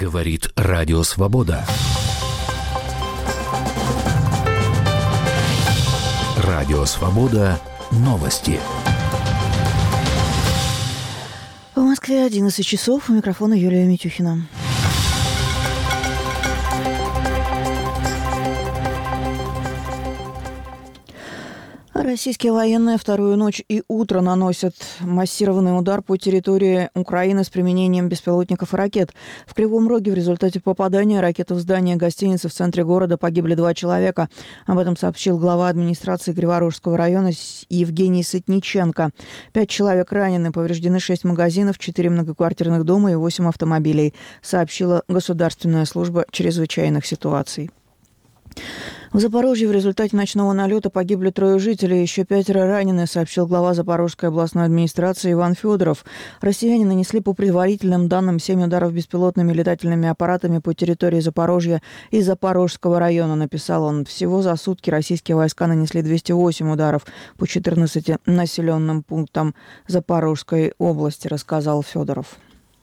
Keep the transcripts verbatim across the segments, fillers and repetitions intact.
Говорит Радио Свобода. Радио Свобода. Новости. В Москве одиннадцать часов. У микрофона Юлия Митюхина. Российские военные вторую ночь и утро наносят массированный удар по территории Украины с применением беспилотников и ракет. В Кривом Роге в результате попадания ракеты в здание гостиницы в центре города погибли два человека. Об этом сообщил глава администрации Криворожского района Евгений Сытниченко. Пять человек ранены, повреждены шесть магазинов, четыре многоквартирных дома и восемь автомобилей, сообщила Государственная служба чрезвычайных ситуаций. В Запорожье в результате ночного налета погибли трое жителей, еще пятеро ранены, сообщил глава Запорожской областной администрации Иван Федоров. Россияне нанесли по предварительным данным семь ударов беспилотными летательными аппаратами по территории Запорожья и Запорожского района, написал он. Всего за сутки российские войска нанесли двести восемь ударов по четырнадцати населенным пунктам Запорожской области, рассказал Федоров.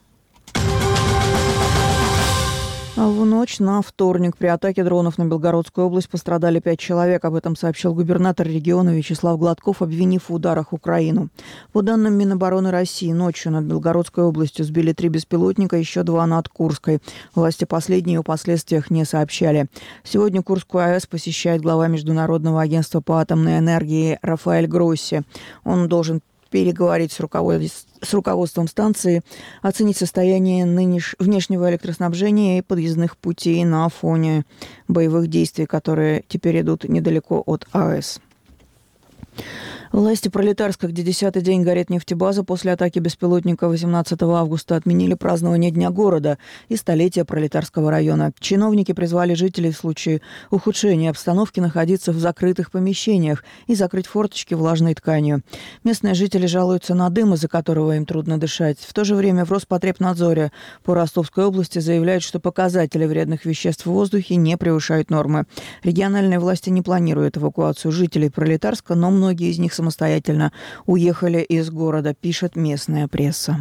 В ночь на вторник при атаке дронов на Белгородскую область пострадали пять человек. Об этом сообщил губернатор региона Вячеслав Гладков, обвинив в ударах Украину. По данным Минобороны России, ночью над Белгородской областью сбили три беспилотника, еще два над Курской. Власти последние о последствиях не сообщали. Сегодня Курскую АЭС посещает глава Международного агентства по атомной энергии Рафаэль Гросси. Он должен переговорить с руководством с руководством станции, оценить состояние нынеш... внешнего электроснабжения и подъездных путей на фоне боевых действий, которые теперь идут недалеко от АЭС. Власти Пролетарска, где десятый день горит нефтебаза, после атаки беспилотника восемнадцатого августа отменили празднование Дня города и столетия Пролетарского района. Чиновники призвали жителей в случае ухудшения обстановки находиться в закрытых помещениях и закрыть форточки влажной тканью. Местные жители жалуются на дым, из-за которого им трудно дышать. В то же время в Роспотребнадзоре по Ростовской области заявляют, что показатели вредных веществ в воздухе не превышают нормы. Региональные власти не планируют эвакуацию жителей Пролетарска, но многие из них самостоятельно уехали из города, пишет местная пресса.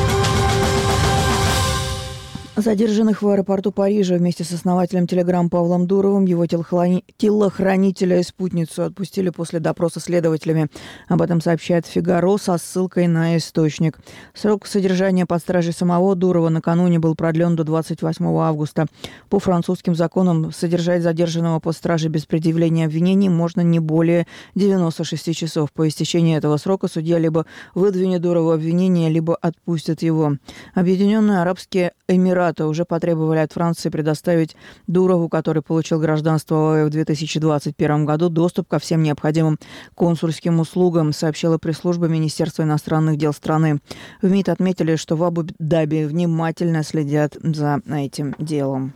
Задержанных в аэропорту Парижа вместе с основателем Telegram Павлом Дуровым, его телохранителя и спутницу отпустили после допроса следователями. Об этом сообщает «Фигаро» со ссылкой на источник. Срок содержания под стражей самого Дурова накануне был продлен до двадцать восьмого августа. По французским законам содержать задержанного под стражей без предъявления обвинений можно не более девяноста шести часов. По истечении этого срока судья либо выдвинет Дурову обвинение, либо отпустит его. Объединенные Арабские Эмираты уже потребовали от Франции предоставить Дурову, который получил гражданство в две тысячи двадцать первом году, доступ ко всем необходимым консульским услугам, сообщила пресс-служба Министерства иностранных дел страны. В МИД отметили, что в Абу-Даби внимательно следят за этим делом.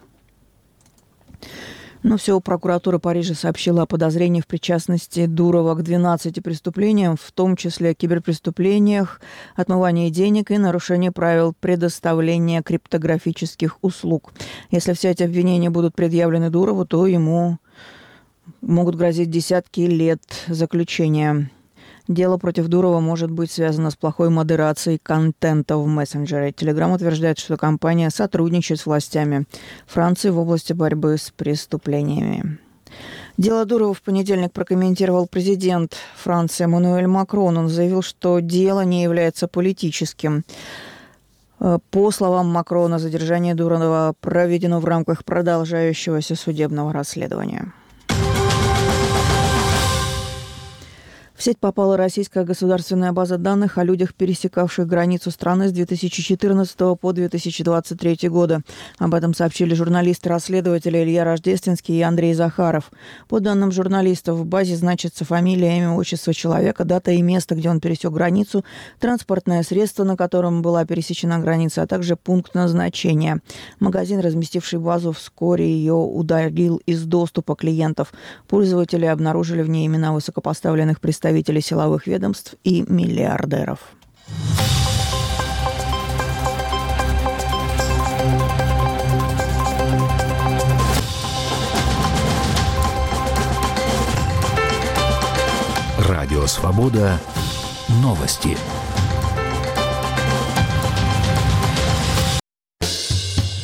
Но все, прокуратура Парижа сообщила о подозрении в причастности Дурова к двенадцати преступлениям, в том числе киберпреступлениях, отмывании денег и нарушении правил предоставления криптографических услуг. Если все эти обвинения будут предъявлены Дурову, то ему могут грозить десятки лет заключения. Дело против Дурова может быть связано с плохой модерацией контента в мессенджере. Telegram утверждает, что компания сотрудничает с властями Франции в области борьбы с преступлениями. Дело Дурова в понедельник прокомментировал президент Франции Эммануэль Макрон. Он заявил, что дело не является политическим. По словам Макрона, задержание Дурова проведено в рамках продолжающегося судебного расследования. В сеть попала российская государственная база данных о людях, пересекавших границу страны с две тысячи четырнадцатого по две тысячи двадцать третий годы. Об этом сообщили журналисты-расследователи Илья Рождественский и Андрей Захаров. По данным журналистов, в базе значится фамилия, имя, отчество человека, дата и место, где он пересек границу, транспортное средство, на котором была пересечена граница, а также пункт назначения. Магазин, разместивший базу, вскоре ее удалил из доступа клиентов. Пользователи обнаружили в ней имена высокопоставленных представителей представителей силовых ведомств и миллиардеров. Радио Свобода. Новости.